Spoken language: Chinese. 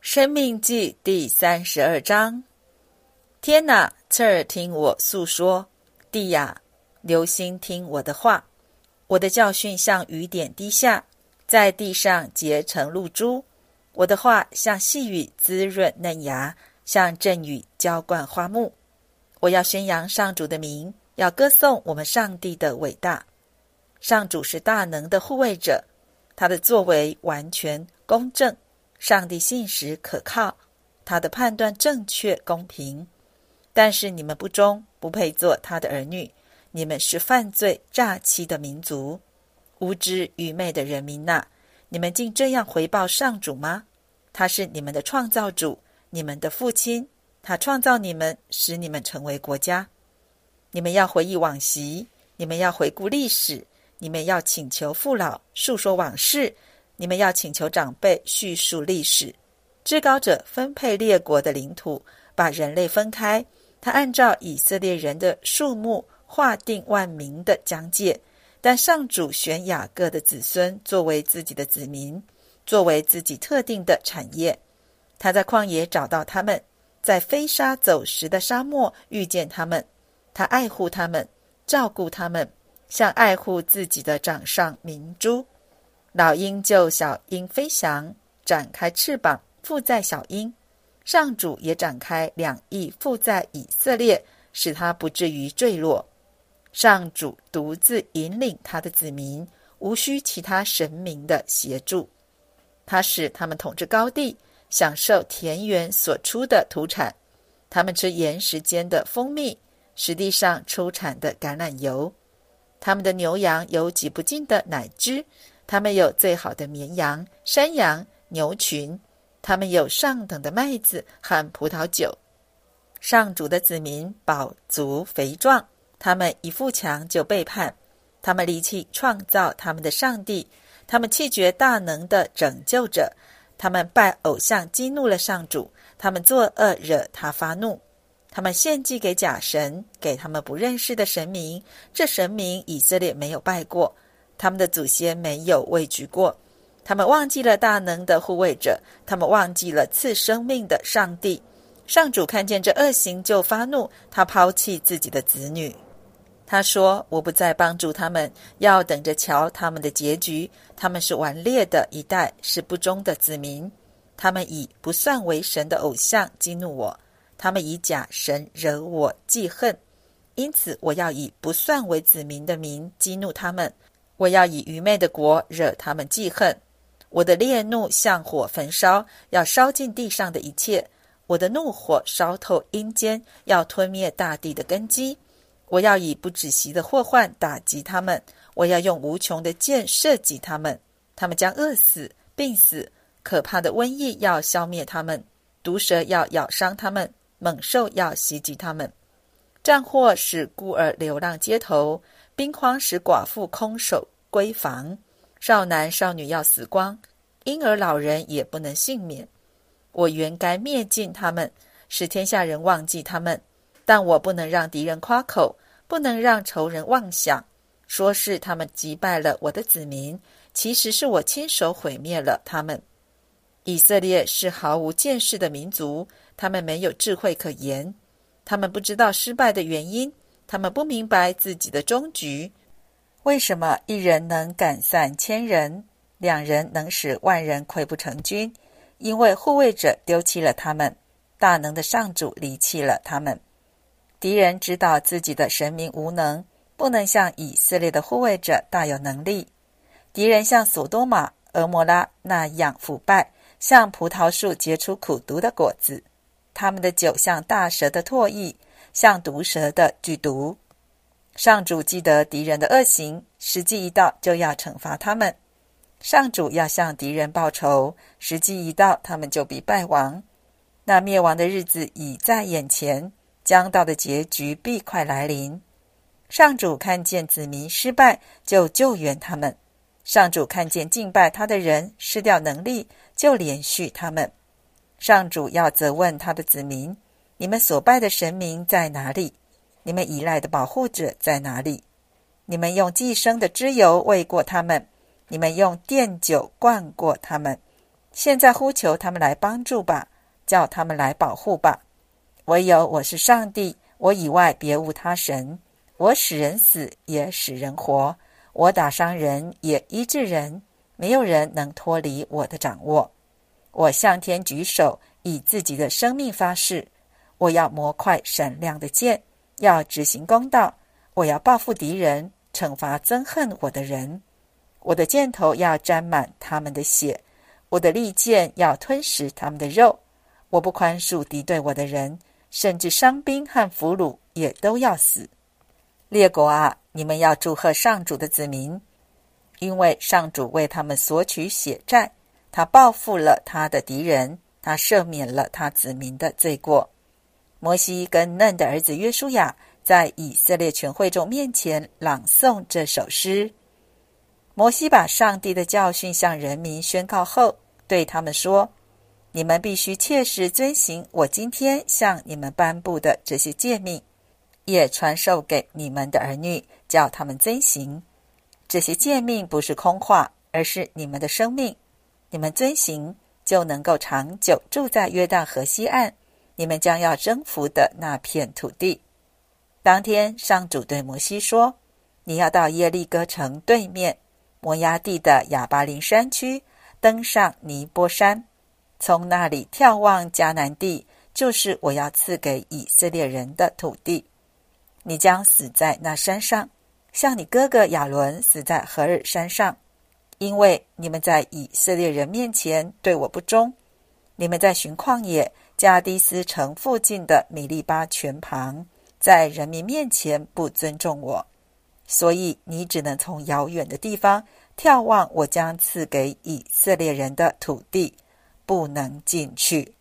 生命记第32章。天哪，侧耳听我诉说；地呀，留心听我的话。我的教训像雨点滴下，在地上结成露珠。我的话像细雨滋润嫩芽，像阵雨浇灌花木。我要宣扬上主的名，要歌颂我们上帝的伟大。上主是大能的护卫者，他的作为完全公正。上帝信实可靠，他的判断正确公平。但是你们不忠，不配做他的儿女，你们是犯罪诈欺的民族，无知愚昧的人民哪，你们竟这样回报上主吗？他是你们的创造主，你们的父亲，他创造你们，使你们成为国家。你们要回忆往昔，你们要回顾历史，你们要请求父老述说往事，你们要请求长辈叙述历史。至高者分配列国的领土，把人类分开，他按照以色列人的数目划定万民的疆界，但上主选雅各的子孙作为自己的子民，作为自己特定的产业。他在旷野找到他们，在飞沙走石的沙漠遇见他们，他爱护他们，照顾他们，像爱护自己的掌上明珠。老鹰就小鹰飞翔，展开翅膀附在小鹰。上主也展开两翼附在以色列，使他不至于坠落。上主独自引领他的子民，无需其他神明的协助。他使他们统治高地，享受田园所出的土产。他们吃岩石间的蜂蜜，实地上出产的橄榄油。他们的牛羊有挤不尽的奶汁，他们有最好的绵羊、山羊、牛群，他们有上等的麦子和葡萄酒。上主的子民饱足肥壮，他们一富强就背叛，他们离弃创造他们的上帝，他们弃绝大能的拯救者，他们拜偶像激怒了上主，他们作恶惹他发怒。他们献祭给假神，给他们不认识的神明，这神明以色列没有拜过，他们的祖先没有畏惧过。他们忘记了大能的护卫者，他们忘记了赐生命的上帝。上主看见这恶行就发怒，他抛弃自己的子女。他说，我不再帮助他们，要等着瞧他们的结局。他们是顽劣的一代，是不忠的子民。他们以不算为神的偶像激怒我，他们以假神惹我记恨。因此我要以不算为子民的民激怒他们，我要以愚昧的国惹他们记恨。我的烈怒像火焚烧，要烧尽地上的一切。我的怒火烧透阴间，要吞灭大地的根基。我要以不止息的祸患打击他们，我要用无穷的箭射击他们。他们将饿死、病死，可怕的瘟疫要消灭他们，毒蛇要咬伤他们，猛兽要袭击他们。战祸使孤儿流浪街头，兵荒使寡妇空手归房。少男少女要死光，婴儿老人也不能幸免。我原该灭尽他们，使天下人忘记他们，但我不能让敌人夸口，不能让仇人妄想，说是他们击败了我的子民，其实是我亲手毁灭了他们。以色列是毫无见识的民族，他们没有智慧可言，他们不知道失败的原因，他们不明白自己的终局。为什么一人能赶散千人，两人能使万人溃不成军？因为护卫者丢弃了他们，大能的上主离弃了他们。敌人知道自己的神明无能，不能像以色列的护卫者大有能力。敌人像索多玛、俄摩拉那样腐败，像葡萄树结出苦毒的果子。他们的酒像大蛇的唾液，像毒蛇的剧毒。上主记得敌人的恶行，时机一到就要惩罚他们。上主要向敌人报仇，时机一到他们就必败亡。那灭亡的日子已在眼前，将到的结局必快来临。上主看见子民失败，就救援他们。上主看见敬拜他的人失掉能力，就连续他们。上主要责问他的子民，你们所拜的神明在哪里？你们依赖的保护者在哪里？你们用寄生的脂油喂过他们，你们用奠酒灌过他们， 现在呼求他们来帮助吧，叫他们来保护吧。唯有我是上帝，我以外别无他神。我使人死，也使人活，我打伤人，也医治人，没有人能脱离我的掌握。我向天举手，以自己的生命发誓，我要磨快闪亮的剑，要执行公道，我要报复敌人，惩罚憎恨我的人。我的箭头要沾满他们的血，我的利剑要吞食他们的肉。我不宽恕敌对我的人，甚至伤兵和俘虏也都要死。列国啊，你们要祝贺上主的子民，因为上主为他们索取血债，他报复了他的敌人，他赦免了他子民的罪过。摩西跟嫩的儿子约书亚在以色列全会众面前朗诵这首诗。摩西把上帝的教训向人民宣告后，对他们说：你们必须切实遵行我今天向你们颁布的这些诫命，也传授给你们的儿女，叫他们遵行。这些诫命不是空话，而是你们的生命。你们遵行，就能够长久住在约旦河西岸，你们将要征服的那片土地。当天，上主对摩西说：你要到耶利哥城对面摩押地的亚巴琳山区，登上尼波山，从那里眺望迦南地，就是我要赐给以色列人的土地。你将死在那山上，像你哥哥亚伦死在何珥山上，因为你们在以色列人面前对我不忠，你们在寻旷野加低斯城附近的米利巴泉旁，在人民面前不尊重我，所以你只能从遥远的地方眺望我将赐给以色列人的土地，不能进去。